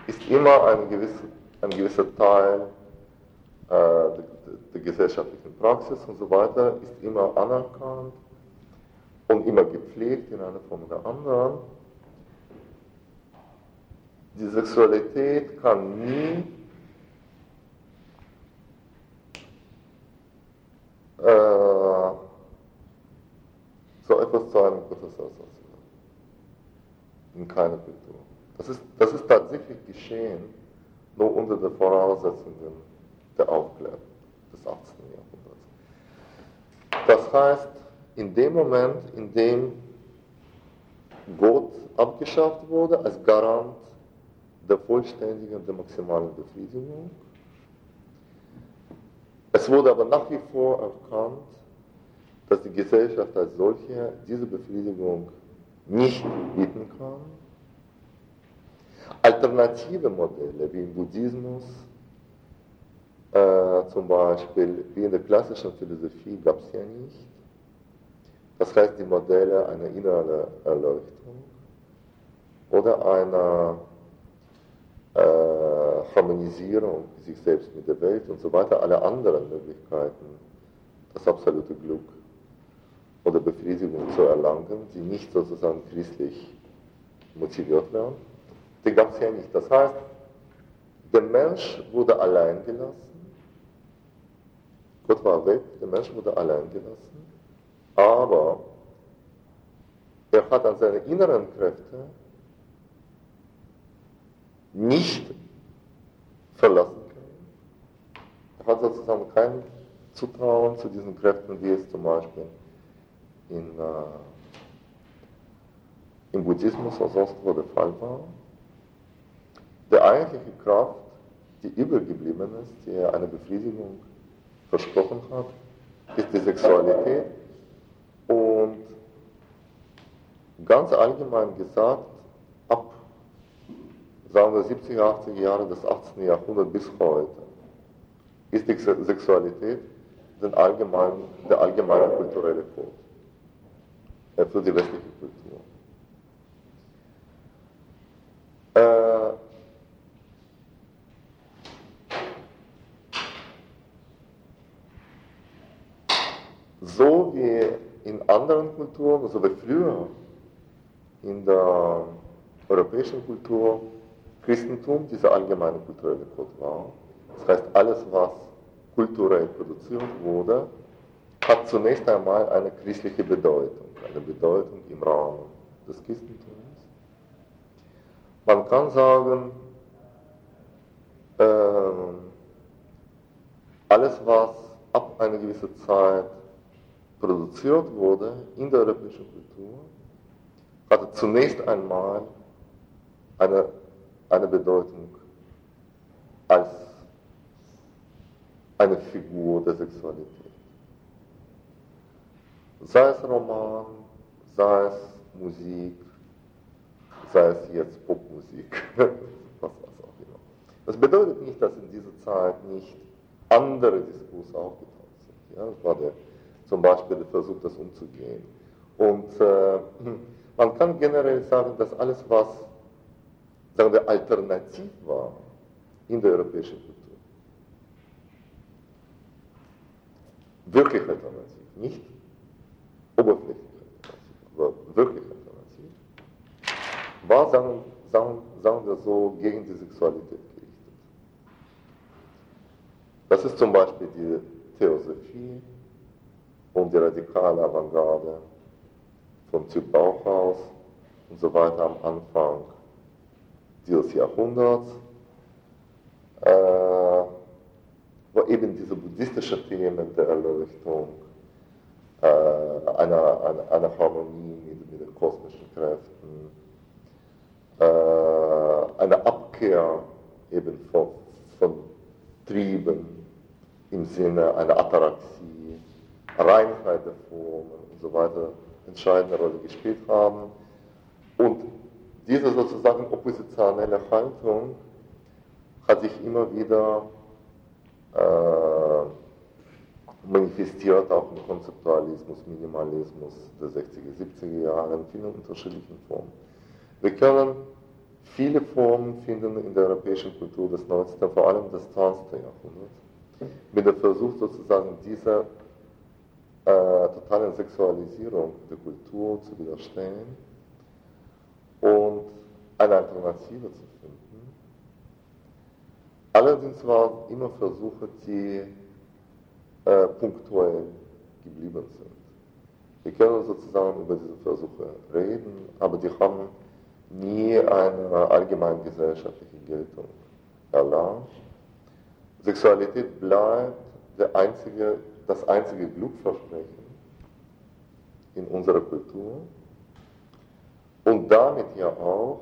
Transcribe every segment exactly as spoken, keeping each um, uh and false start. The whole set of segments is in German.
ist immer ein gewisser, ein gewisser Teil äh, der, der gesellschaftlichen Praxis und so weiter, ist immer anerkannt und immer gepflegt in einer Form oder anderen. Die Sexualität kann nie äh, so etwas zu einem Prozessor werden. In keiner Kultur. Das ist, das ist tatsächlich geschehen, nur unter den Voraussetzungen der Aufklärung des achtzehnten. Jahrhunderts. Das heißt, in dem Moment, in dem Gott abgeschafft wurde als Garant der vollständigen und der maximalen Befriedigung, es wurde aber nach wie vor erkannt, dass die Gesellschaft als solche diese Befriedigung nicht bieten kann. Alternative Modelle wie im Buddhismus, äh, zum Beispiel wie in der klassischen Philosophie, gab es ja nicht. Das heißt, die Modelle einer inneren Erleuchtung oder einer äh, Harmonisierung sich selbst mit der Welt und so weiter, alle anderen Möglichkeiten, das absolute Glück oder Befriedigung zu erlangen, die nicht sozusagen christlich motiviert werden, die gab es ja nicht. Das heißt, der Mensch wurde allein gelassen, Gott war weg, der Mensch wurde allein gelassen, aber er hat an seine inneren Kräfte nicht verlassen können. Er hat sozusagen kein Zutrauen zu diesen Kräften, wie es zum Beispiel in, äh, im Buddhismus oder sonst wo der Fall war. Die eigentliche Kraft, die übergeblieben ist, die er eine Befriedigung versprochen hat, ist die Sexualität. Und ganz allgemein gesagt, ab sagen wir siebziger, achtziger Jahre des achtzehnten. Jahrhunderts bis heute, ist die Sexualität den allgemeinen, der allgemeine kulturelle Code äh, für die westliche Kultur. Äh, so wie in anderen Kulturen, also wie früher in der europäischen Kultur, Christentum dieser allgemeine kulturelle Code war. Das heißt, alles, was kulturell produziert wurde, hat zunächst einmal eine christliche Bedeutung, eine Bedeutung im Rahmen des Christentums. Man kann sagen, äh, alles, was ab einer gewissen Zeit produziert wurde in der europäischen Kultur, hatte zunächst einmal eine, eine Bedeutung als eine Figur der Sexualität. Sei es Roman, sei es Musik, sei es jetzt Popmusik, was, was auch immer. Das bedeutet nicht, dass in dieser Zeit nicht andere Diskurse aufgetaucht sind. Ja, das war der, zum Beispiel der Versuch, das umzugehen. Und äh, man kann generell sagen, dass alles, was sagen wir, alternativ war in der europäischen Kultur, wirklich alternativ, nicht oberflächlich alternativ, aber wirklich alternativ, war, sagen, sagen, sagen wir so, gegen die Sexualität gerichtet. Das ist zum Beispiel die Theosophie und die radikale Avantgarde von Typ Bauhaus und so weiter am Anfang dieses Jahrhunderts, äh, wo eben diese buddhistischen Themen der Erleuchtung, äh, einer eine, eine Harmonie mit, mit den kosmischen Kräften, äh, eine Abkehr eben von, von Trieben im Sinne einer Ataraxie, Reinheit der Formen und so weiter entscheidende Rolle gespielt haben. Und diese sozusagen oppositionelle Haltung hat sich immer wieder äh, manifestiert, auch im Konzeptualismus, Minimalismus der sechziger, siebziger Jahre in vielen unterschiedlichen Formen. Wir können viele Formen finden in der europäischen Kultur des neunzehnten, vor allem des zwanzigsten Jahrhunderts, mit dem Versuch sozusagen dieser äh, totalen Sexualisierung der Kultur zu widerstehen und eine Alternative zu finden. Allerdings waren immer Versuche, die äh, punktuell geblieben sind. Wir können sozusagen über diese Versuche reden, aber die haben nie eine allgemeingesellschaftliche Geltung erlangt. Sexualität bleibt der einzige, das einzige Glückversprechen in unserer Kultur und damit ja auch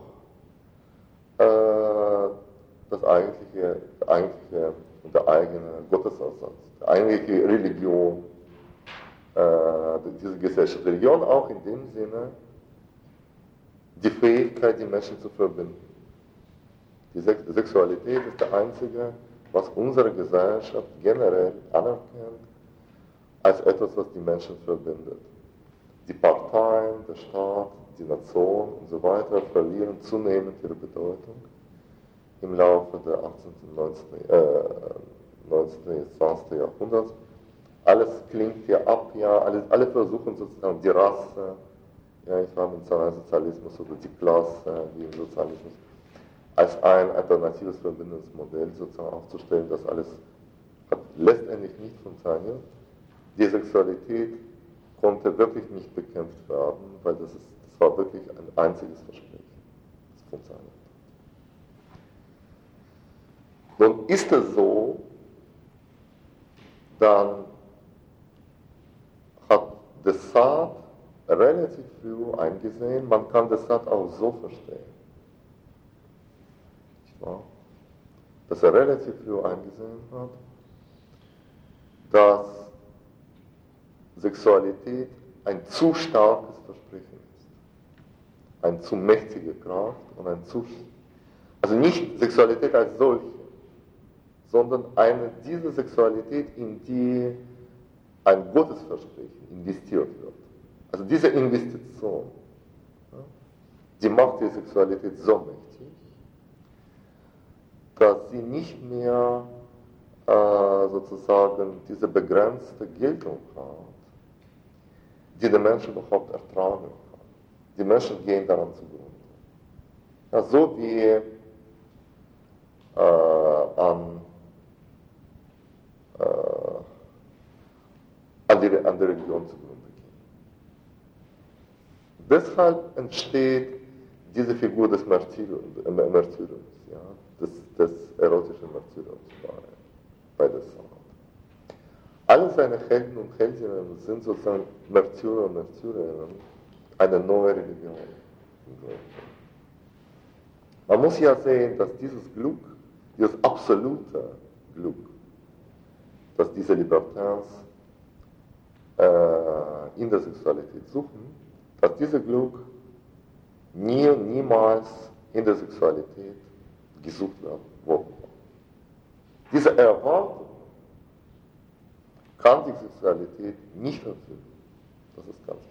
äh, das eigentliche, der eigentliche und der eigene Gottesersatz, die eigentliche Religion äh, dieser Gesellschaft. Religion auch in dem Sinne, die Fähigkeit, die Menschen zu verbinden. Die Sexualität ist der einzige, was unsere Gesellschaft generell anerkennt, als etwas, was die Menschen verbindet. Die Parteien, der Staat, die Nation und so weiter verlieren zunehmend ihre Bedeutung im Laufe des achtzehnten, neunzehnten, äh, neunzehnten, zwanzigsten Jahrhunderts. Alles klingt hier ab, ja, alle, alle versuchen sozusagen die Rasse, ja, ich war im Sozialismus oder die Klasse, wie im Sozialismus, als ein alternatives verbindendes Modell sozusagen aufzustellen, das alles hat letztendlich nicht funktioniert. Die Sexualität konnte wirklich nicht bekämpft werden, weil das, ist, das war wirklich ein einziges Versprechen. Das funktioniert. Nun ist es so, dann hat Descartes relativ früh eingesehen, man kann Descartes auch so verstehen, nicht wahr? Dass er relativ früh eingesehen hat, dass Sexualität ein zu starkes Versprechen ist, eine zu mächtige Kraft und ein zu, also nicht Sexualität als solche, sondern eine, diese Sexualität, in die ein Gottesversprechen investiert wird. Also diese Investition, ja, die macht die Sexualität so mächtig, dass sie nicht mehr äh, sozusagen diese begrenzte Geltung hat, die der Mensch überhaupt ertragen kann. Die Menschen gehen daran zugrunde. Ja, so wie äh, an, äh, an, die, an der Religion zugrunde. Deshalb entsteht diese Figur des Martyriums, äh, Martyriums ja, des, des erotischen Martyriums bei, bei Descartes. Alle seine Helden und Heldinnen sind sozusagen Märtyrer und Märtyrerinnen einer neuen Religion. Man muss ja sehen, dass dieses Glück, dieses absolute Glück, das diese Libertins äh, in der Sexualität suchen, dass dieses Glück nie und niemals in der Sexualität gesucht werden worden. Diese Erwartung kann die Sexualität nicht erfüllen. Das ist ganz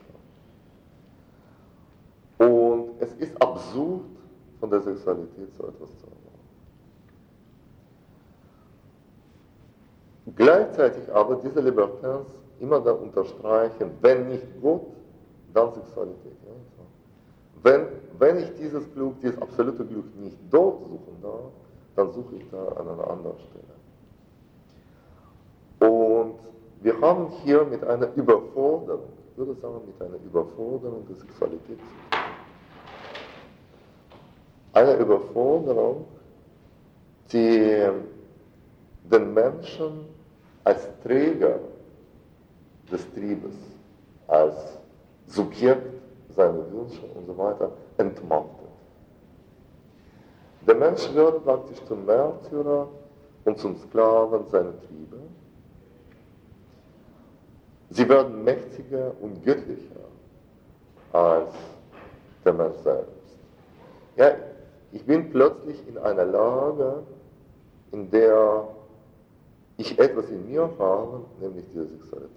klar. Und es ist absurd, von der Sexualität so etwas zu erwarten. Gleichzeitig aber diese Libertins immer da unterstreichen, wenn nicht Gott, dann Sexualität. Ja? Wenn, wenn ich dieses Glück, dieses absolute Glück nicht dort suchen darf, dann suche ich da an einer anderen Stelle. Und wir haben hier mit einer Überforderung, ich würde sagen, mit einer Überforderung der Sexualität zu tun. Eine Überforderung, die den Menschen als Träger des Triebes, als Subjekt seiner Wünsche und so weiter entmachtet. Der Mensch wird praktisch zum Märtyrer und zum Sklaven seiner Triebe. Sie werden mächtiger und göttlicher als der Mensch selbst. Ja, ich bin plötzlich in einer Lage, in der ich etwas in mir habe, nämlich diese Sexualität.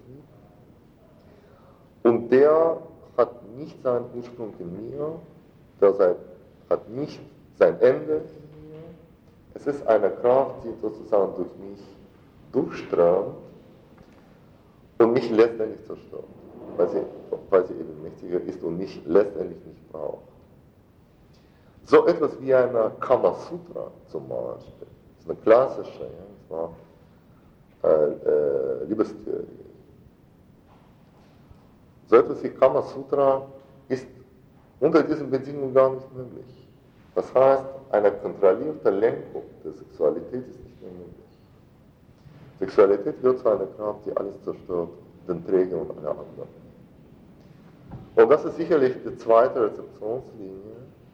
Und der hat nicht seinen Ursprung in mir, der hat nicht sein Ende in mir. Es ist eine Kraft, die sozusagen durch mich durchströmt und mich letztendlich zerstört, weil sie, weil sie eben mächtiger ist und mich letztendlich nicht braucht. So etwas wie eine Kamasutra zum Beispiel, das ist eine klassische, ja, das war, äh, äh, Liebestheorie. So etwas wie Kamasutra ist unter diesen Bedingungen gar nicht möglich. Das heißt, eine kontrollierte Lenkung der Sexualität ist nicht mehr möglich. Sexualität wird zu einer Kraft, die alles zerstört, den Träger und alle anderen. Und das ist sicherlich die zweite Rezeptionslinie,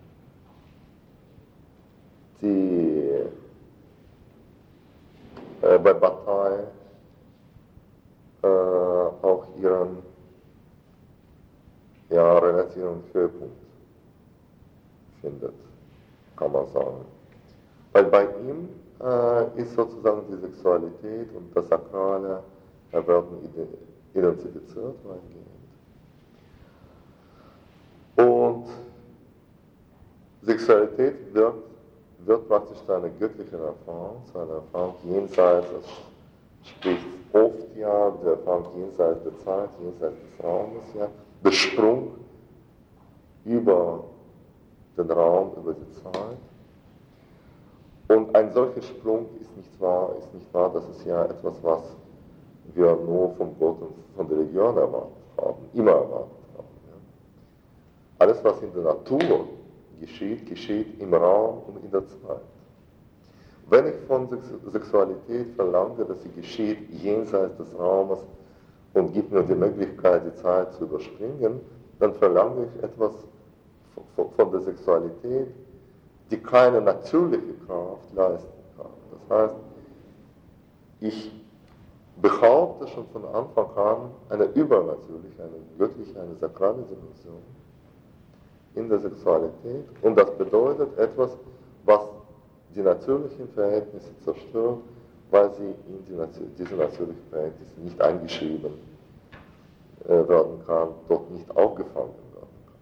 die äh, bei Bataille äh, auch ihren ja, relativen Höhepunkt findet, kann man sagen. Weil bei ihm äh, ist sozusagen die Sexualität und das Sakrale äh, werden identifiziert weitgehend. Und Sexualität wird, wird praktisch zu einer göttlichen Erfahrung, zu einer Erfahrung jenseits, das spricht oft ja, der Erfahrung jenseits der Zeit, jenseits des Raumes, ja, der Sprung über den Raum, über die Zeit. Und ein solcher Sprung ist nicht wahr, ist nicht wahr, das ist ja etwas, was wir nur von Gott und von der Religion erwartet haben, immer erwartet haben. Ja. Alles, was in der Natur geschieht, geschieht im Raum und in der Zeit. Wenn ich von Sexualität verlange, dass sie geschieht jenseits des Raumes und gibt mir die Möglichkeit, die Zeit zu überspringen, dann verlange ich etwas von der Sexualität, die keine natürliche Kraft leisten kann. Das heißt, ich behaupte schon von Anfang an eine übernatürliche, eine göttliche, eine sakrale Dimension in der Sexualität. Und das bedeutet etwas, was die natürlichen Verhältnisse zerstört, weil sie in die, diese natürlichen Verhältnisse nicht eingeschrieben äh, werden kann, dort nicht aufgefangen werden kann.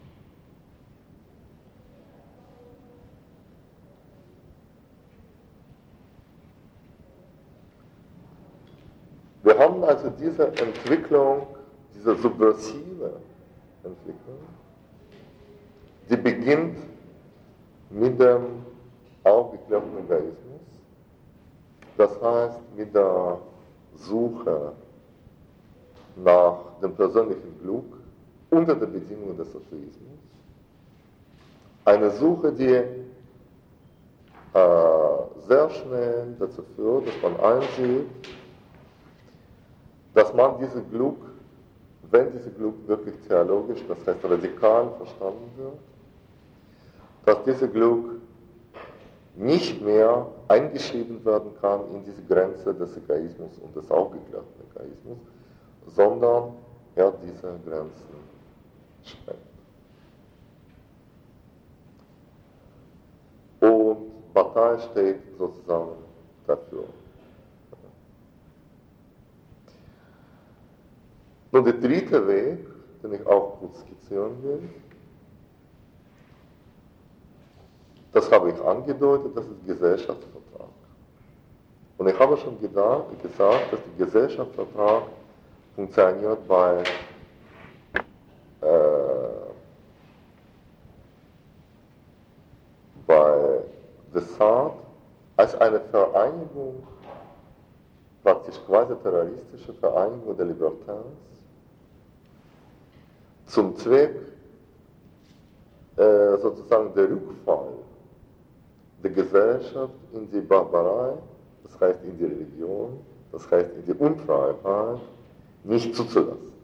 Wir haben also diese Entwicklung, diese subversive Entwicklung, die beginnt mit dem aufgeklärten Egoismus, das heißt mit der Suche nach dem persönlichen Glück unter den Bedingungen des Atheismus. Eine Suche, die äh, sehr schnell dazu führt, dass man einsieht, dass man dieses Glück, wenn dieses Glück wirklich theologisch, das heißt radikal verstanden wird, dass dieses Glück nicht mehr eingeschrieben werden kann in diese Grenze des Egoismus und des aufgeklärten Egoismus, sondern er diese Grenzen sprengt. Und Bataille steht sozusagen dafür. Nun, der dritte Weg, den ich auch kurz skizzieren will, das habe ich angedeutet, das ist Gesellschaftsvertrag. Und ich habe schon gedacht, gesagt, dass der Gesellschaftsvertrag funktioniert bei, äh, bei Descartes als eine Vereinigung, praktisch quasi terroristische Vereinigung der Libertärs, zum Zweck äh, sozusagen der Rückfall der Gesellschaft in die Barbarei, das heißt in die Religion, das heißt in die Unfreiheit, nicht zuzulassen.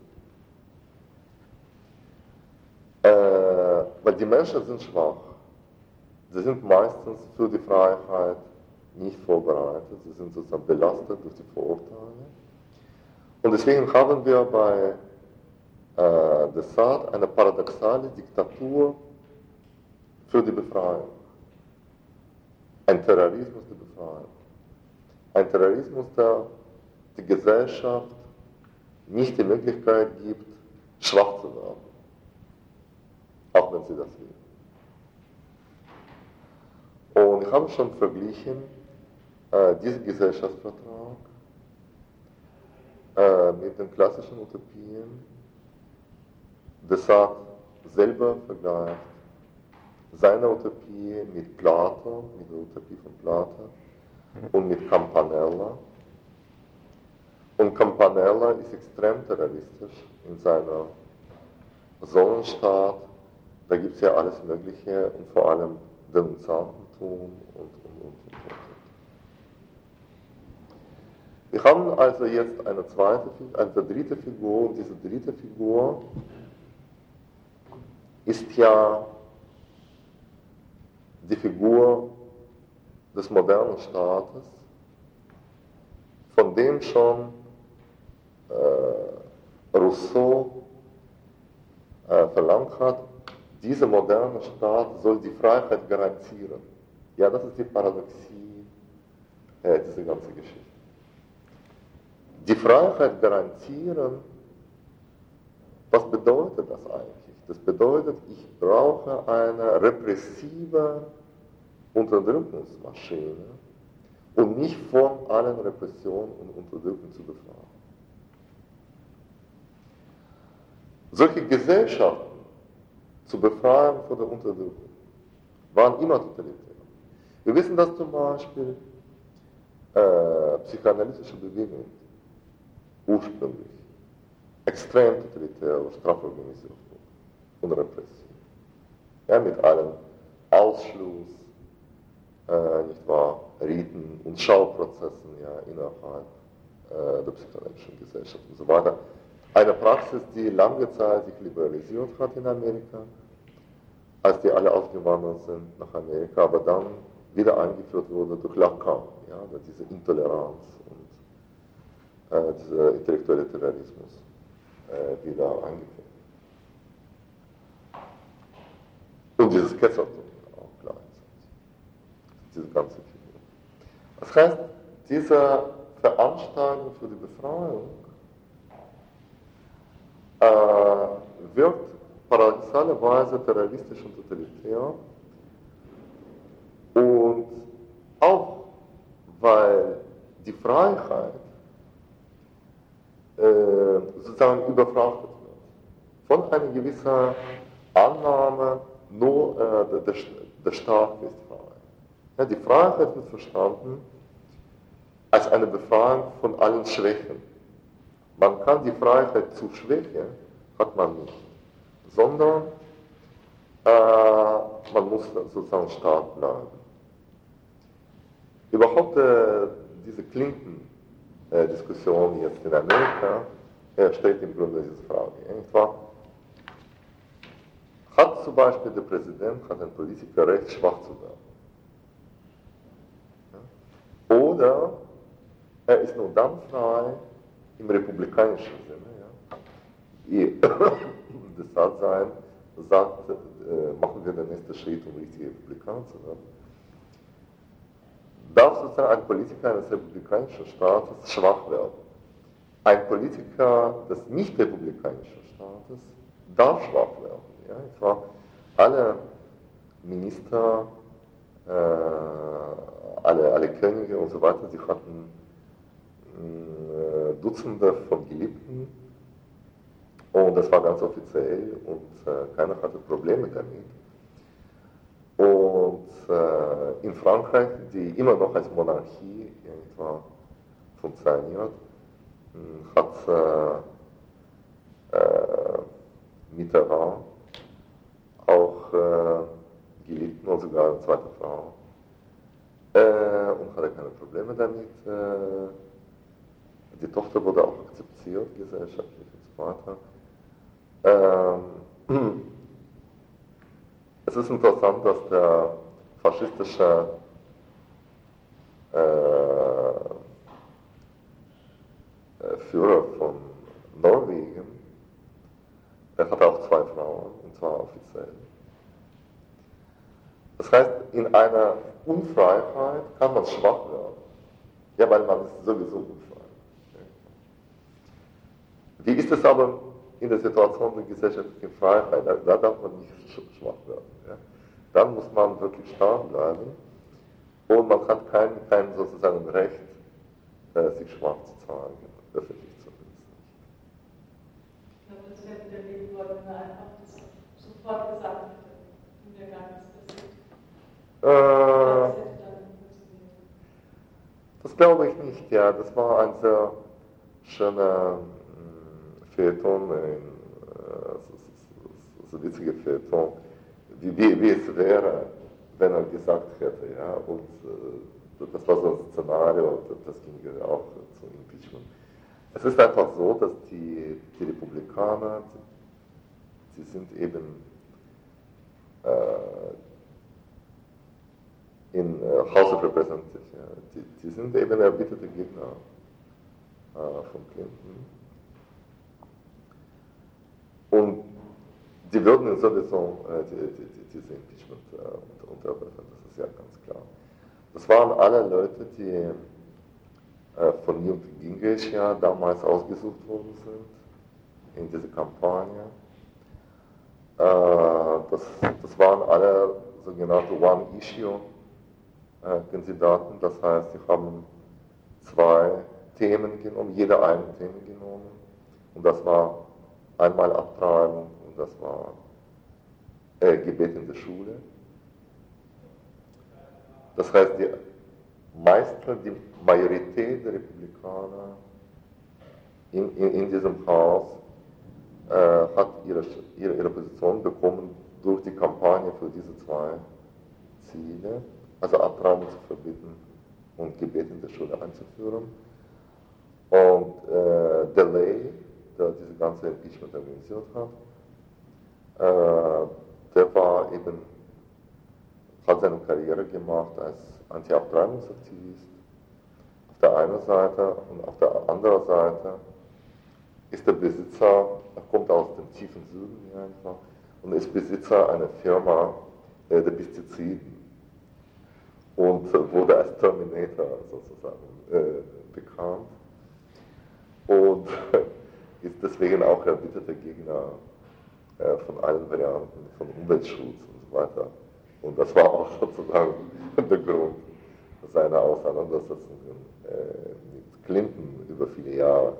Äh, weil die Menschen sind schwach. Sie sind meistens für die Freiheit nicht vorbereitet, sie sind sozusagen belastet durch die Vorurteile. Und deswegen haben wir bei äh, Descartes eine paradoxale Diktatur für die Befreiung. Ein Terrorismus der Befreiung. Ein Terrorismus, der die Gesellschaft nicht die Möglichkeit gibt, schwach zu werden. Auch wenn sie das will. wir haben schon verglichen, äh, diesen Gesellschaftsvertrag äh, mit den klassischen Utopien. Descartes selber vergleicht seine Utopie mit Plato, mit der Utopie von Plato und mit Campanella. Und Campanella ist extrem terroristisch in seiner Sonnenstaat. Da gibt es ja alles Mögliche und vor allem Denunziantentum und, und, und, und, und. Wir haben also jetzt eine zweite, eine dritte Figur, und diese dritte Figur ist ja die Figur des modernen Staates, von dem schon äh, Rousseau äh, verlangt hat, dieser moderne Staat soll die Freiheit garantieren. Ja, das ist die Paradoxie äh, dieser ganzen Geschichte. Die Freiheit garantieren, was bedeutet das eigentlich? Das bedeutet, ich brauche eine repressive Unterdrückungsmaschine, um mich von allen Repressionen und Unterdrückungen zu befreien. Solche Gesellschaften zu befreien von der Unterdrückung waren immer totalitär. Wir wissen, dass zum Beispiel äh, psychoanalytische Bewegungen ursprünglich extrem totalitär oder straforganisiert wurden und repressiv. Ja, mit allem Ausschluss, äh, nicht wahr, Riten und Schauprozessen ja, innerhalb äh, der psychoanalytischen Gesellschaft und so weiter. Eine Praxis, die lange Zeit sich liberalisiert hat in Amerika, als die alle ausgewandert sind nach Amerika, aber dann wieder eingeführt wurde durch Lacan, ja, diese Intoleranz und äh, dieser intellektuelle Terrorismus äh, wieder eingeführt. Und dieses Ketzertum auch gleichzeitig. Diese ganze Figur. Das heißt, diese Veranstaltung für die Befreiung äh, wirkt paradoxalerweise terroristisch und totalitär. Und auch weil die Freiheit äh, sozusagen überfrachtet wird von einer gewissen Annahme, nur äh, der, der Staat ist frei. Ja, die Freiheit wird verstanden als eine Befreiung von allen Schwächen. Man kann die Freiheit zu Schwäche, hat man nicht, sondern äh, man muss sozusagen stark bleiben. Überhaupt äh, diese Clinton-Diskussion jetzt in Amerika äh, stellt im Grunde diese Frage. Ja, hat zum Beispiel der Präsident, hat ein Politiker Recht, schwach zu werden? Ja? Oder er ist nur dann frei im republikanischen Sinne, ja? Wie das sein sagt, äh, machen wir den nächsten Schritt, um richtig Republikaner zu werden. Darf sozusagen ein Politiker eines republikanischen Staates schwach werden? Ein Politiker des nicht-republikanischen Staates darf schwach werden. Ja? Es war alle Minister, äh, alle, alle Könige und so weiter, die hatten äh, Dutzende von Geliebten und das war ganz offiziell und äh, keiner hatte Probleme damit. Und äh, in Frankreich, die immer noch als Monarchie etwa funktioniert, hat äh, äh, Mitterrand auch äh, Geliebten und sogar eine zweite Frau äh, und hatte keine Probleme damit. Äh, die Tochter wurde auch akzeptiert, gesellschaftlich und so weiter. Ähm, es ist interessant, dass der faschistische äh, Führer von Norwegen, er hatte auch zwei Frauen, und zwar offiziell. Das heißt, in einer Unfreiheit kann man schwach werden. Ja, weil man ist sowieso unfrei. Wie ist es aber in der Situation der gesellschaftlichen Freiheit? Da, da darf man nicht schwach werden. Ja? Dann muss man wirklich stark bleiben. Und man hat kein, kein sozusagen Recht, äh, sich schwarz zu zeigen, öffentlich zumindest nicht. Ich glaube, das wäre widerlegen worden, wenn er einfach das sofort gesagt hätte und der gar nichts passiert. Äh, das glaube ich nicht, ja. Das war ein sehr schöner mh, Feuilleton, ein äh, so, so, so witzige Feuilleton, wie, wie, wie es wäre, wenn er gesagt hätte, ja. Und äh, das war so ein Szenario, das ging ja auch zum Impeachment. Es ist einfach so, dass die, die Republikaner, sie sind eben äh, in äh, House of Representatives, ja, die, die sind eben erbitterte Gegner äh, von Clinton. Und die würden sowieso äh, die, die, die, diese Impeachment äh, unterwerfen, das ist ja ganz klar. Das waren alle Leute, die äh, von Newt Gingrich ja damals ausgesucht worden sind in dieser Kampagne. Äh, das, das waren alle sogenannte One-Issue Kandidaten, das heißt, sie haben zwei Themen genommen, jeder ein Thema genommen, und das war einmal Abtreibung und das war äh, Gebet in der Schule. Das heißt, die meiste, die Majorität der Republikaner in, in, in diesem Haus äh, hat ihre, ihre, ihre Position bekommen durch die Kampagne für diese zwei Ziele. Also Abtreibung zu verbieten und Gebet in der Schule einzuführen. Und äh, Delay, der diese ganze Impeachment organisiert hat, äh, der war eben, hat seine Karriere gemacht als Anti-Abtreibungsaktivist auf der einen Seite, und auf der anderen Seite ist der Besitzer, er kommt aus dem tiefen Süden hier einfach, und ist Besitzer einer Firma äh, der Pestiziden. Und wurde als Terminator sozusagen äh, bekannt und ist deswegen auch erbitterter Gegner äh, von allen Varianten von Umweltschutz und so weiter. Und das war auch sozusagen der Grund seiner Auseinandersetzungen äh, mit Clinton über viele Jahre.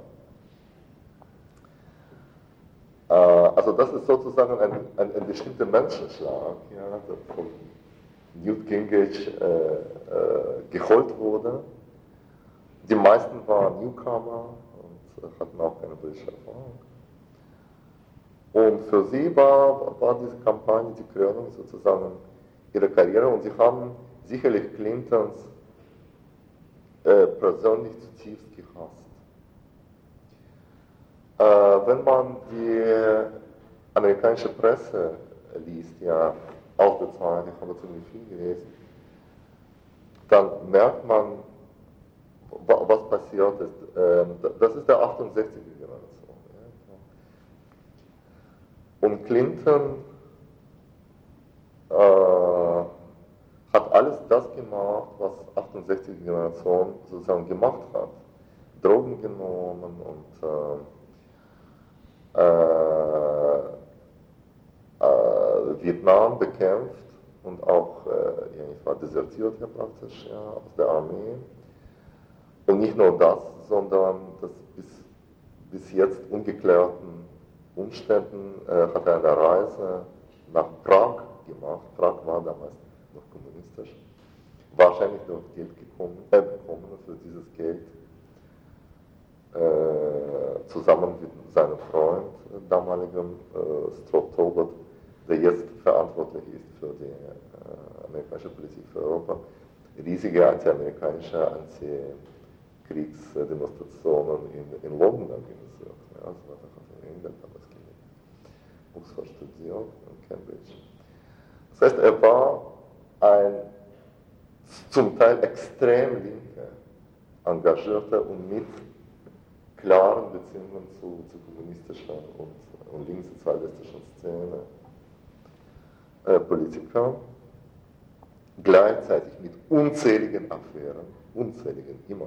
Äh, also das ist sozusagen ein, ein, ein bestimmter Menschenschlag, ja, von Newt Gingrich äh, äh, geholt wurde. Die meisten waren Newcomer und äh, hatten auch keine politische Erfahrung. Und für sie war, war diese Kampagne die Krönung sozusagen ihrer Karriere, und sie haben sicherlich Clintons äh, persönlich zutiefst gehasst. Äh, wenn man die amerikanische Presse liest, ja, auch der Zeit, ich habe ziemlich viel gelesen, dann merkt man, was passiert ist. Das ist der achtundsechziger Generation. Und Clinton äh, hat alles das gemacht, was achtundsechziger Generation sozusagen gemacht hat. Drogen genommen und äh, äh, Äh, Vietnam bekämpft und auch, äh, ja, ich war desertiert ja praktisch ja, aus der Armee. Und nicht nur das, sondern das bis, bis jetzt ungeklärten Umständen äh, hat er eine Reise nach Prag gemacht. Prag war damals noch kommunistisch. Wahrscheinlich dort Geld gekommen, äh, bekommen für dieses Geld. Äh, zusammen mit seinem Freund, äh, damaligem äh, Strop Tobert, der jetzt verantwortlich ist für die äh, amerikanische Politik für Europa, riesige anti-amerikanische, Anti-Kriegsdemonstrationen in, in London organisiert. Ja, also hat er in England damals gelebt, Oxford studiert und Cambridge. Das heißt, er war ein zum Teil extrem linker, engagierter und mit klaren Beziehungen zu, zu kommunistischer und, und linkssozialistischen Szene äh, Politiker, gleichzeitig mit unzähligen Affären, unzähligen immer,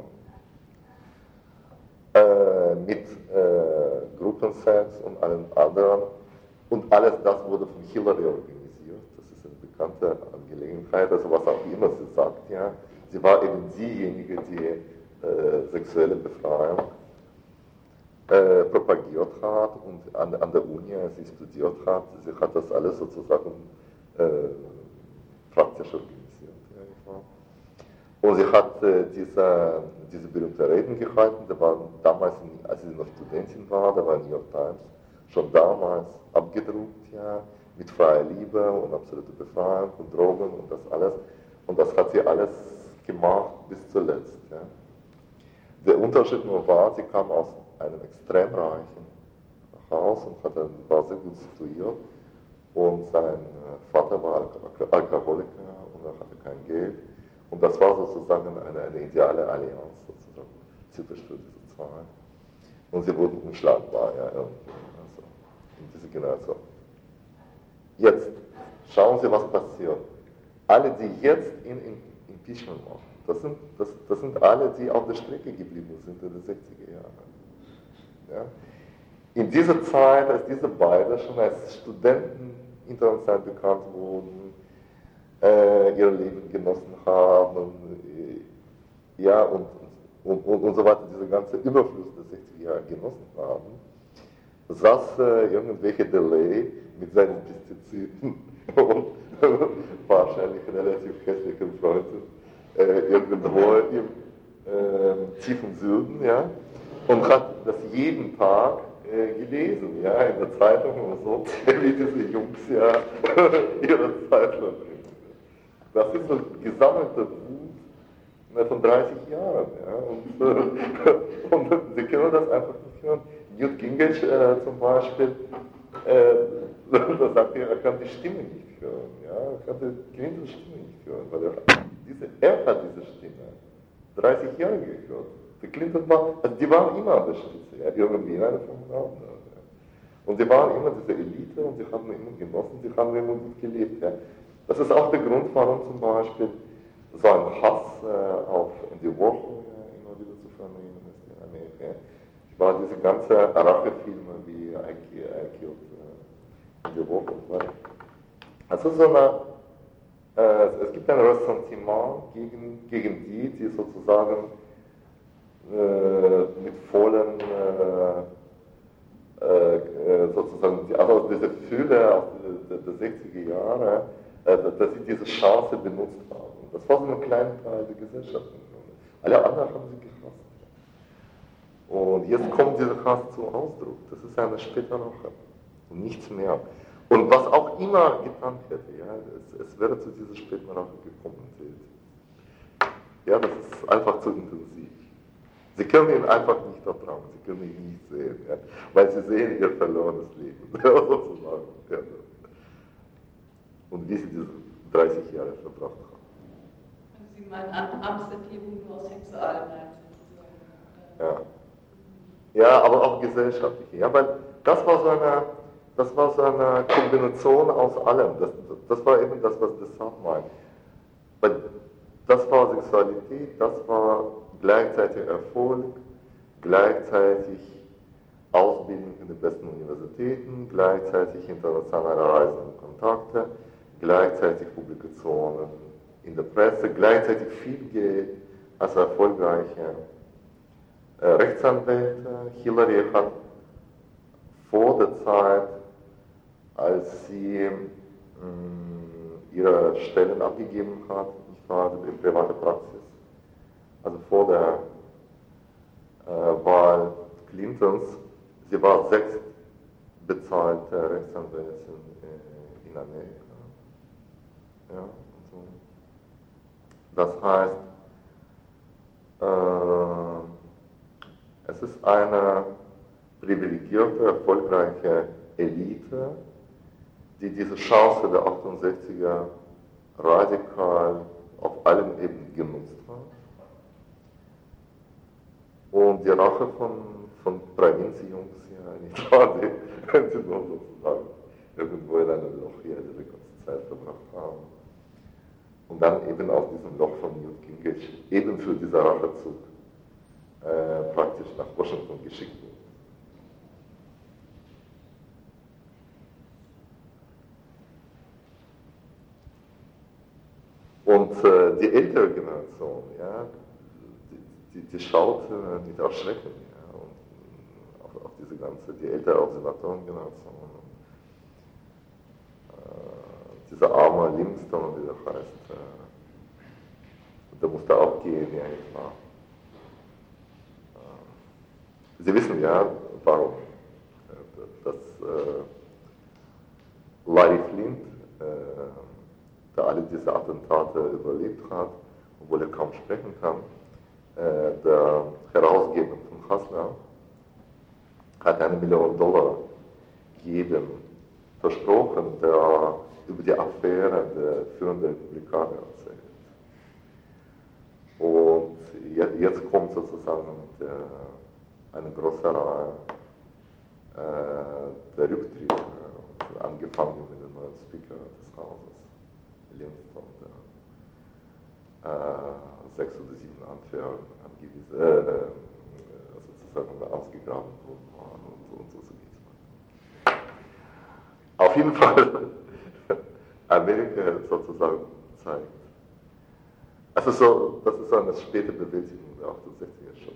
äh, mit äh, Gruppensex und allem anderen, und alles das wurde von Hillary organisiert. Das ist eine bekannte Angelegenheit. Gelegenheit, also was auch immer sie sagt, ja. Sie war eben diejenige, die äh, sexuelle Befreiung äh, propagiert hat und an, an der Uni, als sie studiert hat, sie hat das alles sozusagen äh, praktisch organisiert. Ja. Und sie hat äh, diese, diese berühmte Reden gehalten, da war damals, als sie noch Studentin war, da war New York Times schon damals abgedruckt, ja, mit freier Liebe und absoluter Befreiung und Drogen und das alles. Und das hat sie alles gemacht bis zuletzt. Ja. Der Unterschied nur war, sie kam aus einem extrem reichen Haus und hat, war sehr gut situiert. Und sein Vater war Alkoholiker und er hatte kein Geld. Und das war sozusagen eine, eine ideale Allianz, sozusagen, typisch für diese zwei. Und sie wurden unschlagbar, ja, irgendwie, also, in dieser Generation. Jetzt, schauen Sie, was passiert. Alle, die jetzt in, in Impeachment machen, das sind, das, das sind alle, die auf der Strecke geblieben sind in den sechziger Jahren. Ja? In dieser Zeit, als diese beiden schon als Studenten international bekannt wurden, äh, ihr Leben genossen haben, äh, ja, und, und, und, und so weiter, diese ganze Überfluss der sechziger Jahre genossen haben, saß äh, irgendwelche Delay mit seinen Pestiziden und wahrscheinlich relativ hässlichen Freunden äh, irgendwo im äh, tiefen Süden, ja, und hat das jeden Tag äh, gelesen, ja, in der Zeitung oder so, wie diese Jungs ja ihre Zeit verbringen. Das ist so gesammelte Wut von dreißig Jahren, ja, und, äh, und sie können das einfach nicht hören. Newt Gingrich äh, zum Beispiel, äh, da sagt er, er kann die Stimme nicht hören, ja, er kann die Clintons Stimme nicht hören, weil er, diese, er hat diese Stimme dreißig Jahre gehört. Die Clinton war, also die waren immer an der Spitze, ja, irgendwie eine von den anderen. Ja. Und sie waren immer diese Elite und sie haben immer genossen, sie haben immer gut gelebt. Ja. Das ist auch der Grund, warum zum Beispiel so ein Hass äh, auf Andy Warhol ja, immer wieder zu vernehmen ist in Amerika. Ja. Ich war diese ganze Rache-Filme wie I Killed äh, Andy Warhol. Also so eine, äh, es gibt ein Ressentiment gegen, gegen die, die sozusagen äh, mit vollen äh, äh, sozusagen, also diese Fülle aus der, der sechziger Jahre, äh, dass sie diese Chance benutzt haben. Das war so ein kleiner Teil der Gesellschaft. Alle anderen haben sie gehasst. Und jetzt kommt dieser Hass zum Ausdruck. Das ist eine spätere Rache und nichts mehr. Und was auch immer getan hätte, ja, es, es wäre zu dieser späten Rache gekommen. Ja, das ist einfach zu intensiv. Sie können ihn einfach nicht ertragen, Sie können ihn nicht sehen, ja, weil Sie sehen ihr verlorenes Leben, sozusagen. Ja. Und wie Sie diese dreißig Jahre verbracht haben. Also Sie meinen Amtserklärung nur aus Sexualneid Ja. sozusagen? Ja, aber auch gesellschaftliche. Ja, weil das war so eine, das war so eine Kombination aus allem. Das, das war eben das, was Dessart meint. Weil das war Sexualität, das war gleichzeitig Erfolg, gleichzeitig Ausbildung in den besten Universitäten, gleichzeitig internationale Reisen und Kontakte, gleichzeitig Publikationen in der Presse, gleichzeitig viel Geld als erfolgreiche äh, Rechtsanwälte. Hillary hat vor der Zeit, als sie mh, ihre Stellen abgegeben hat, ich war in privater Praxis, also vor der äh, Wahl Clintons, sie war sechs bezahlte Rechtsanwältin äh, in Amerika. Ja, so. Das heißt, äh, es ist eine privilegierte, erfolgreiche Elite, die diese Chance der achtundsechziger radikal auf allen Ebenen genutzt hat. Und die Rache von, von Provinzjungs, ja, nicht wahr, die, die nur sozusagen irgendwo in einem Loch hier die ganze Zeit verbracht haben. Und dann eben aus diesem Loch von Newt Gingrich eben für diesen Rachezug äh, praktisch nach Washington geschickt wurde. Und äh, die ältere Generation, ja, die, die, die schaut äh, mit Erschrecken, ja, und auf, auf diese ganze, die ältere Observatorengeneration. Äh, dieser arme Livingstone, wie der heißt, äh, der musste auch gehen, ja, klar. Äh, Sie wissen ja, warum. Dass äh, Larry Flint, äh, der alle diese Attentate überlebt hat, obwohl er kaum sprechen kann, äh, der Herausgeber von Hustler, hat eine Million Dollar jedem versprochen, der über die Affäre der führenden Republikaner erzählt. Und jetzt kommt sozusagen der, eine große Reihe äh, der Rücktritte, äh, angefangen mit dem neuen Speaker des Hauses, Livingstone, der äh, sechs oder sieben Anfälle angewiesen, äh, sozusagen ausgegraben worden waren und, und so, so geht's. Auf jeden Fall, Amerika sozusagen zeigt. Also so, das ist so eine späte Bewältigung der achtundsechziger-Schock.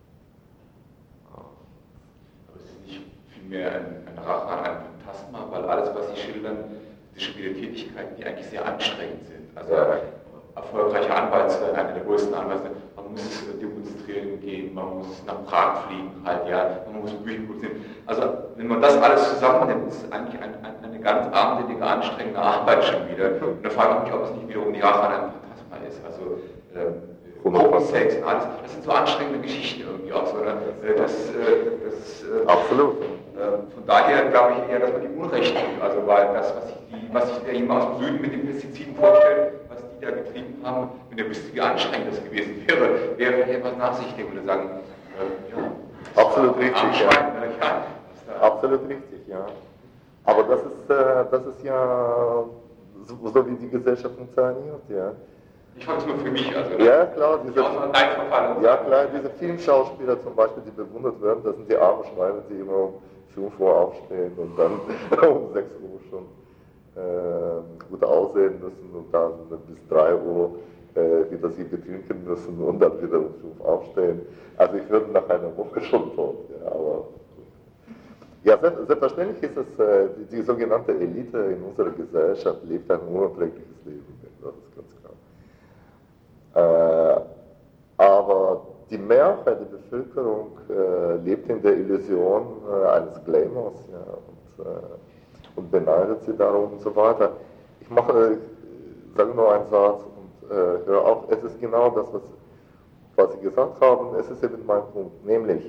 Aber es ist nicht vielmehr ein, ein Rache, ein Phantasma, weil alles, was Sie schildern, sind schon wieder Tätigkeiten, die eigentlich sehr anstrengend sind. Also ja. Erfolgreicher Anwalt zu sein, einer der größten Anwälte, man muss demonstrieren gehen, man muss nach Prag fliegen, halt, ja, man muss Bücher produzieren. Also wenn man das alles zusammennimmt, ist es eigentlich ein, ein, eine ganz armselige, anstrengende Arbeit schon wieder. Und da frage ich mich, ob es nicht wiederum die Rache an einem Phantasma ist. Also äh, Sex und alles, das sind so anstrengende Geschichten irgendwie auch so. Ne? Das, das, äh, Absolut. Äh, von daher glaube ich eher, dass man die Unrecht tut. Also weil das, was sich, die, was sich der jemand aus dem Süden mit den Pestiziden vorstellt, was die da getrieben haben, wenn der wüsste, wie anstrengend das gewesen wäre, wäre er etwas nachsichtig und sagen, äh, ja. Absolut richtig, ja. Ne? Ja, Absolut richtig, ja. Aber das ist, äh, das ist ja so, so wie die Gesellschaft funktioniert, ja. Ich fand es nur für mich, also. Ne? Ja, klar, diese, ja, klar, diese Filmschauspieler zum Beispiel, die bewundert werden, das sind die armen Schweine, die immer um fünf Uhr aufstehen und dann um sechs Uhr schon äh, gut aussehen müssen und dann bis drei Uhr äh, wieder sie betrinken müssen und dann wieder um fünf aufstehen. Also ich würde nach einer Woche schon tot, ja, aber ja, selbstverständlich ist es, äh, die, die sogenannte Elite in unserer Gesellschaft lebt ein unerträgliches Leben, das ist ganz klar. Äh, aber die Mehrheit der Bevölkerung äh, lebt in der Illusion äh, eines Glamours, ja, und, äh, und beneidet sie darum und so weiter. Ich mache, äh, sage nur einen Satz und äh, höre auf, es ist genau das, was, was Sie gesagt haben, es ist eben mein Punkt, nämlich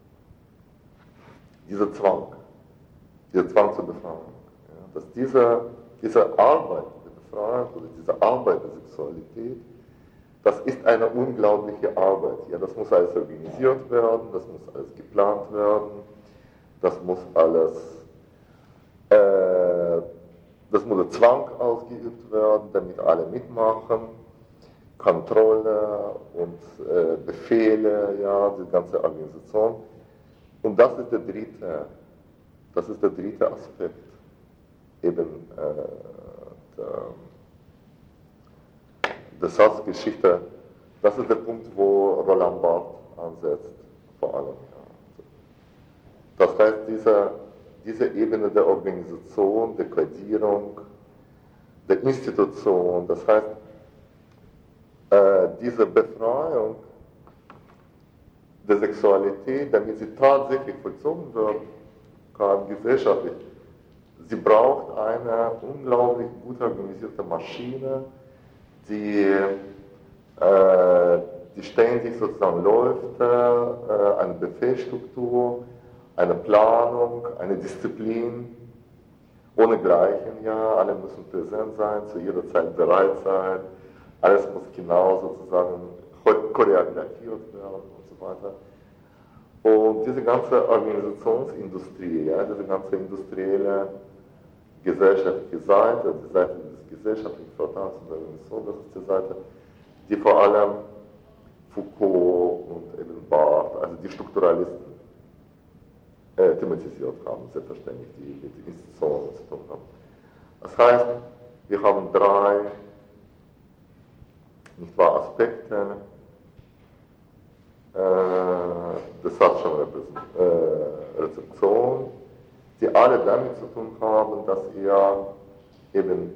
dieser Zwang, dieser Zwang zur Befreiung, ja, dass diese, diese Arbeit der Befreiung oder diese Arbeit der Sexualität, das ist eine unglaubliche Arbeit. Ja, das muss alles organisiert werden, das muss alles geplant werden, das muss alles, äh, das muss der Zwang ausgeübt werden, damit alle mitmachen, Kontrolle und äh, Befehle, ja, die ganze Organisation. Und das ist der dritte, das ist der dritte Aspekt eben äh, der, der Satzgeschichte. Das ist der Punkt, wo Roland Barthes ansetzt, vor allem. Ja. Das heißt, diese, diese Ebene der Organisation, der Kodierung, der Institution, das heißt, äh, diese Befreiung der Sexualität, damit sie tatsächlich vollzogen werden kann, gesellschaftlich. Sie braucht eine unglaublich gut organisierte Maschine, die, äh, die ständig sozusagen läuft, äh, eine Befehlsstruktur, eine Planung, eine Disziplin, ohne Gleichen, ja, alle müssen präsent sein, zu jeder Zeit bereit sein, alles muss genau sozusagen choreografiert werden und so weiter. Und diese ganze Organisationsindustrie, ja, diese ganze industrielle gesellschaftliche Seite, die Seite des gesellschaftlichen Vertrags und der Organisation, das ist die Seite, die vor allem Foucault und eben Barthes, also die Strukturalisten, äh, thematisiert haben, selbstverständlich, die mit Institutionen zu tun haben. Das heißt, wir haben drei nicht wahr, Aspekte äh, der Sartre'schen äh, Rezeption, die alle damit zu tun haben, dass er eben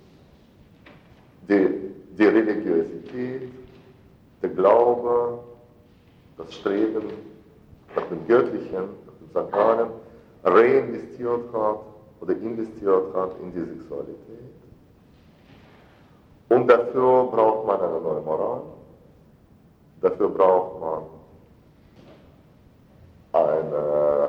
die, die Religiosität, der Glaube, das Streben nach dem Göttlichen, nach dem Sakralen, reinvestiert hat oder investiert hat in die Sexualität. Und dafür braucht man eine neue Moral, dafür braucht man eine,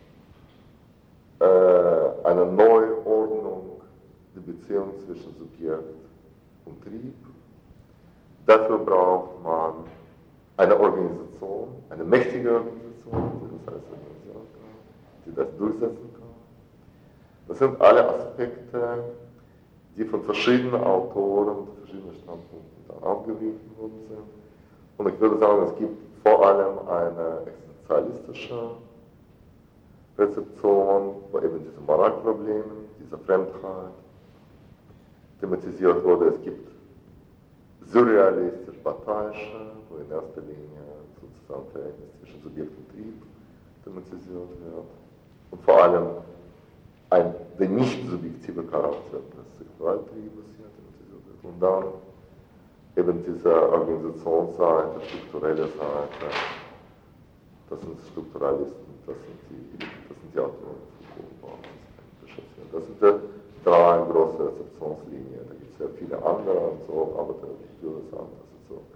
äh, eine Neuordnung der Beziehung zwischen Subjekt und Trieb. Dafür braucht man eine Organisation, eine mächtige Organisation, die das alles organisieren kann, die das durchsetzen kann. Das sind alle Aspekte, die von verschiedenen Autoren, von verschiedenen Standpunkten dann aufgegriffen worden sind. Und ich würde sagen, es gibt vor allem eine existenzialistische Rezeption, wo eben diese Moralprobleme, diese Fremdheit thematisiert wurde. Es gibt surrealistisch-parteiische, wo in erster Linie sozusagen Verhältnis zwischen Subjekt und Trieb thematisiert wird. Und vor allem ein, der nicht subjektive Charakter des Sexualtriebes hier thematisiert wird. Und dann eben diese Organisationsseite, strukturelle Seite, das sind Strukturalisten, das sind die, das sind die Autoren von Foucault. Das sind die drei große Rezeptionslinien. Da gibt es ja viele andere und so, aber ich würde sagen, das ist so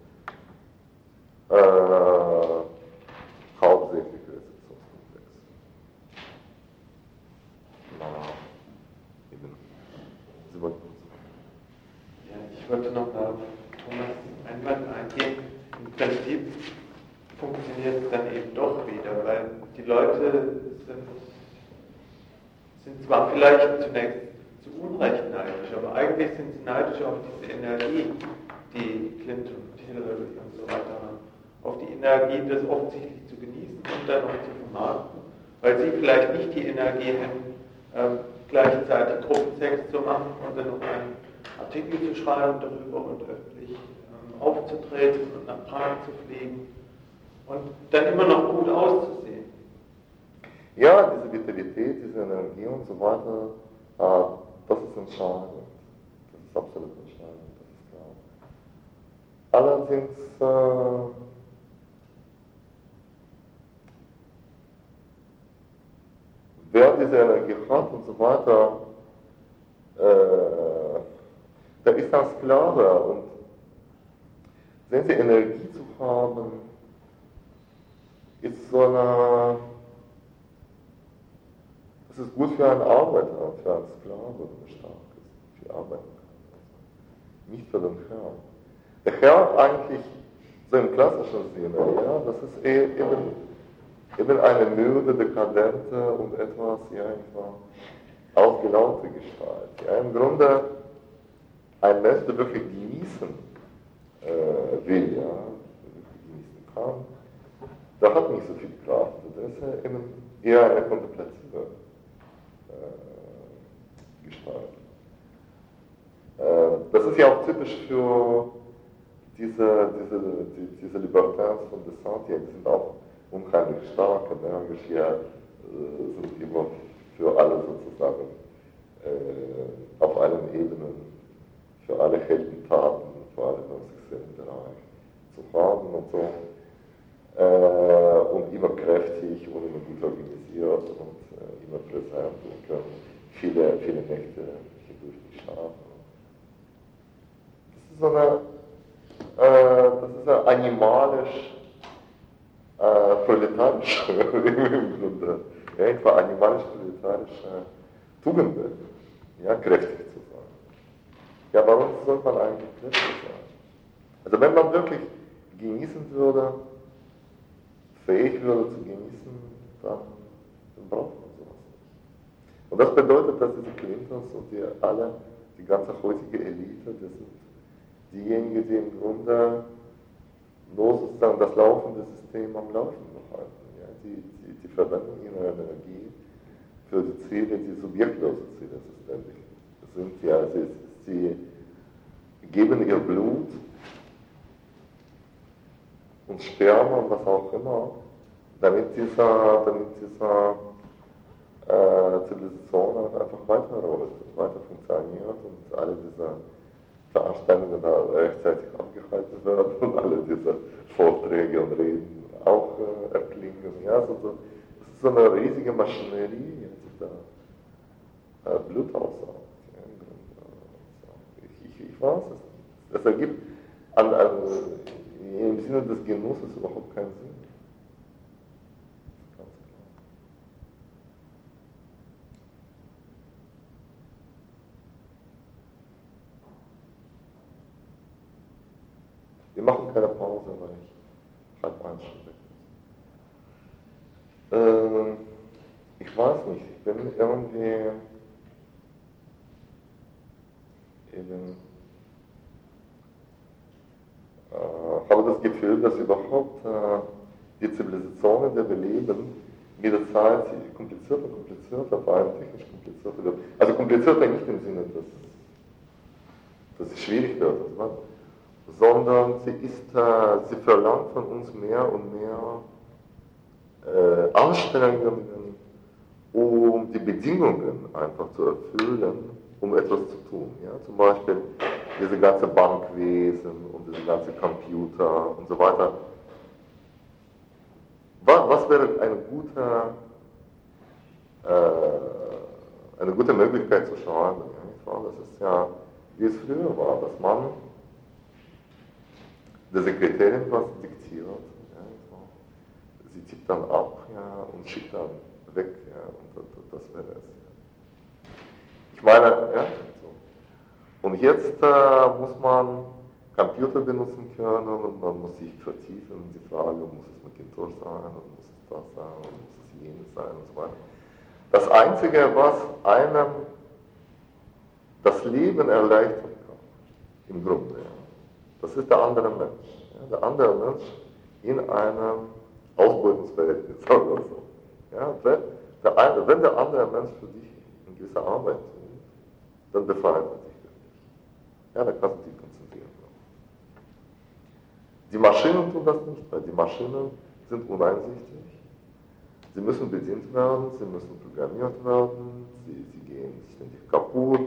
äh, hauptsächlich Rezeptionskomplex. Na, eben. Sie wollten uns. Ja, ich wollte noch auf Thomas' Einwand eingehen. Im Prinzip funktioniert es dann eben doch wieder, weil die Leute sind, sind zwar vielleicht zunächst zu Unrecht neidisch, aber eigentlich sind sie neidisch auf diese Energie, die Clinton und Hillary und so weiter haben, auf die Energie, das offensichtlich zu genießen und dann noch zu vermarkten, weil sie vielleicht nicht die Energie hätten, ähm, gleichzeitig Gruppensex zu machen und dann noch einen Artikel zu schreiben darüber und öffentlich ähm, aufzutreten und nach Prag zu fliegen und dann immer noch gut auszusehen. Ja, diese Vitalität, diese Energie und so weiter, äh, das ist entscheidend. Das ist absolut entscheidend, das ist klar. Allerdings, äh, wer diese Energie hat und so weiter, äh, der ist ein Sklave. Und sehen Sie, Energie zu haben, ist so eine, das ist gut für einen Arbeiter, für einen Sklave, der stark ist, viel arbeiten kann. Nicht für den Herrn. Der Herr eigentlich, so im klassischen Sinne, ja, das ist eben, eben eine müde, dekadente und etwas, ja, einfach ausgelaugte Gestalt. Ja, im Grunde ein Mensch, der wirklich genießen äh, will, ja, der wirklich genießen kann, der hat nicht so viel Kraft. Der ist eben eher eine kontemplative äh, Gestalt. Äh, das ist ja auch typisch für diese, diese, die, diese Libertins von de Saint-Hyacinthe, die sind auch unheimlich stark, energisch, ja, äh, sind immer für alle sozusagen äh, auf allen Ebenen, für alle Heldentaten, für alle im sexuellen Bereich zu haben und so. Äh, und immer kräftig und immer gut organisiert und äh, immer präsent und können viele, viele Nächte hindurch nicht schlafen. Das ist so eine, äh, das ist eine animalisch äh, proletarische im Grunde, ja, etwa animalisch-proletarische Tugenden, ja, kräftig zu sein. Ja, warum soll man eigentlich kräftig sein? Also wenn man wirklich genießen würde, fähig würde zu genießen, dann, dann braucht man sowas nicht. Und das bedeutet, dass diese Clintons und die alle, die ganze heutige Elite, das sind diejenigen, die im Grunde nur sozusagen das laufende System am Laufen behalten. Ja? Die, die, die verwenden ihre Energie für die Ziele, die subjektlose Ziele letztendlich sind. Ja, sie, sie geben ihr Blut und Sterne und was auch immer, damit dieser, damit dieser äh, Zivilisation einfach weiterrollt, weiter funktioniert und alle diese Veranstaltungen da rechtzeitig abgehalten werden und alle diese Vorträge und Reden auch äh, erklingen. Ja, also so, das ist so eine riesige Maschinerie, die da äh, Blut aussaugt. Ja, im Grunde. ich, ich, ich weiß es nicht. Es ergibt an, an, im Sinne des Genusses überhaupt keinen Sinn. Ganz klar. Wir machen keine Pause, weil ich halb eins schon weg muss. Ähm, ich weiß nicht, ich bin irgendwie eben, äh, habe das Gefühl, dass überhaupt äh, die Zivilisation, in der wir leben, mit der Zeit komplizierter und komplizierter, vor allem technisch komplizierter wird. Also komplizierter nicht im Sinne, dass, dass es schwierig wird, sondern sie, ist, äh, sie verlangt von uns mehr und mehr äh, Anstrengungen, um die Bedingungen einfach zu erfüllen, um etwas zu tun. Ja? Zum Beispiel diese ganze Bankwesen und diese ganze Computer und so weiter. Was, was wäre eine gute, äh, eine gute Möglichkeit zu schreiben? Ja? Das ist ja, wie es früher war, dass man der Sekretärin was diktiert, ja, so. Sie tippt dann ab, ja, und schickt dann weg, ja, und das, das wäre es. Ja. Ich meine, ja, so. Und jetzt äh, muss man Computer benutzen können und man muss sich vertiefen in die Frage, muss es Macintosh sein, und muss es das sein, und muss es jenes sein und so weiter. Das Einzige, was einem das Leben erleichtern kann, im Grunde, ja, das ist der andere Mensch. Ja, der andere Mensch in einem Ausbeutungsverhältnis, sagen wir so. Ja, wenn, der eine, wenn der andere Mensch für dich eine gewisse Arbeit tut, dann befreit er dich wirklich. Ja, dann kannst du dich konzentrieren. Die Maschinen tun das nicht, weil die Maschinen sind uneinsichtig. Sie müssen bedient werden, sie müssen programmiert werden, sie, sie gehen ständig kaputt.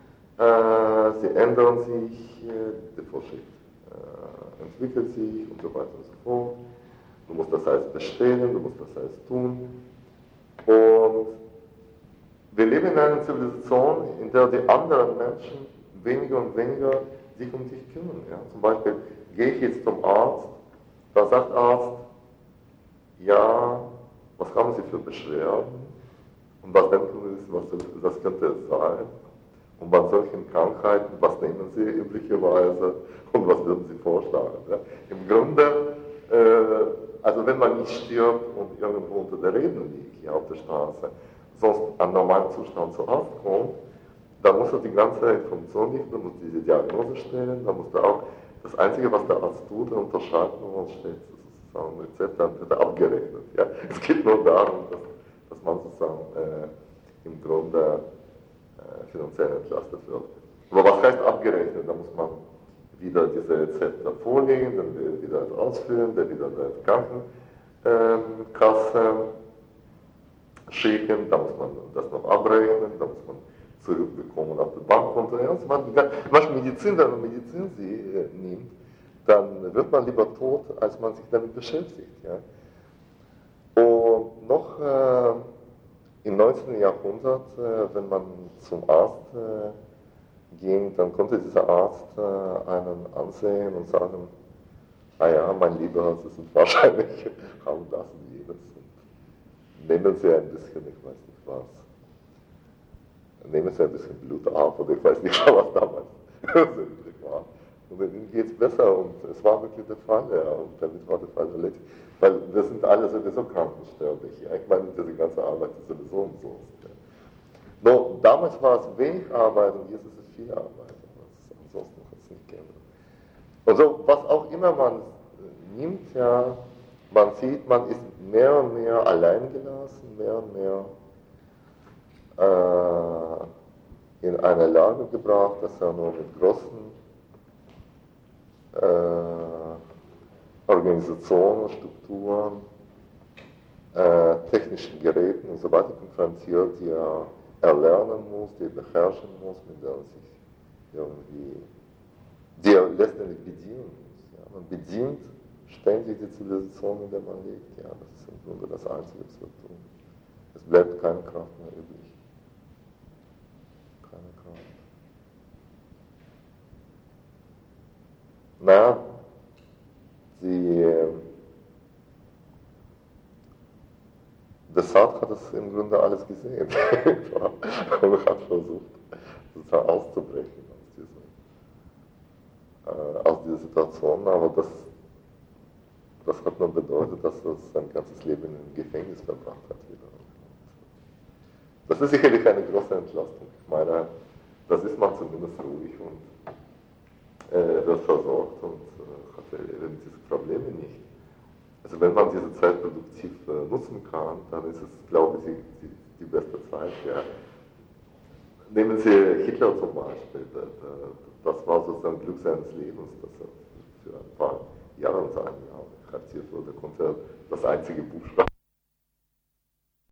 Äh, sie ändern sich, äh, der Fortschritt äh, entwickelt sich und so weiter und so fort. Du musst das alles bestellen, du musst das alles tun. Und wir leben in einer Zivilisation, in der die anderen Menschen weniger und weniger sich um dich kümmern. Ja? Zum Beispiel gehe ich jetzt zum Arzt, da sagt der Arzt, ja, was haben Sie für Beschwerden? Und was denken Sie, was das könnte es sein? Und bei solchen Krankheiten, was nehmen Sie üblicherweise und was würden Sie vorschlagen? Ja? Im Grunde, äh, also wenn man nicht stirbt und irgendwo unter der Rede liegt, hier auf der Straße, sonst am normalen Zustand zu Arzt kommt, dann muss er die ganze Information liefern, dann muss diese Diagnose stellen, dann muss er auch, das Einzige, was der Arzt tut, er unterschreibt nur und steht sozusagen ein Rezept, dann wird er abgerechnet. Ja? Es geht nur darum, dass, dass man sozusagen äh, im Grunde finanziell entlastet wird. Aber was heißt abgerechnet? Da muss man wieder diese Rezepte vorlegen, dann wieder das ausfüllen, dann wieder die Krankenkasse schicken, da muss man das noch abrechnen, da muss man zurückbekommen auf das Bankkonto. Ja, also man, manchmal Medizin, wenn man Medizin sie, äh, nimmt, dann wird man lieber tot, als man sich damit beschäftigt. Ja. Und noch äh, im neunzehnten Jahrhundert, äh, wenn man zum Arzt äh, ging, dann konnte dieser Arzt äh, einen ansehen und sagen, ah ja, mein Lieber, Sie sind wahrscheinlich, haben das und jenes. Und nehmen Sie ein bisschen, ich weiß nicht was, nehmen Sie ein bisschen Blut ab oder ich weiß nicht, was damals üblich war. Und dann geht es besser und es war wirklich der Fall, ja, und damit war der Fall erledigt. Weil wir sind alle sowieso krankensterblich. Ja. Ich meine, diese ganze Arbeit ist sowieso umsonst. Ja. No, damals war es wenig Arbeit und jetzt ist es viel Arbeit. Ansonsten hat es nicht geändert. Und so, was auch immer man nimmt, ja, man sieht, man ist mehr und mehr allein gelassen, mehr und mehr äh, in eine Lage gebracht, dass er nur mit großen äh, Organisationen, Strukturen, äh, technischen Geräten und so weiter konfrontiert, die er erlernen muss, die er beherrschen muss, mit der er sich irgendwie, die er letztendlich bedienen muss. Ja. Man bedient ständig die Zivilisation, in der man lebt. Ja. Das ist im Grunde das Einzige, was wir tun. Es bleibt keine Kraft mehr übrig. Keine Kraft. Naja, sie, Descartes hat es im Grunde alles gesehen und hat versucht, sozusagen auszubrechen aus dieser, äh, aus dieser Situation, aber das, das hat nur bedeutet, dass er sein ganzes Leben im Gefängnis verbracht hat. Wieder. Das ist sicherlich eine große Entlastung. Ich meine, das ist man zumindest ruhig und äh, wird versorgt und äh, hat eben diese Probleme nicht. Also wenn man diese Zeit produktiv äh, nutzen kann, dann ist es, glaube ich, die, die beste Zeit. Ja. Nehmen Sie Hitler zum Beispiel. Das war sozusagen Glück seines Lebens, dass er für ein paar Jahre und ein Jahr inhaftiert wurde, konnte er das einzige Buch schreiben.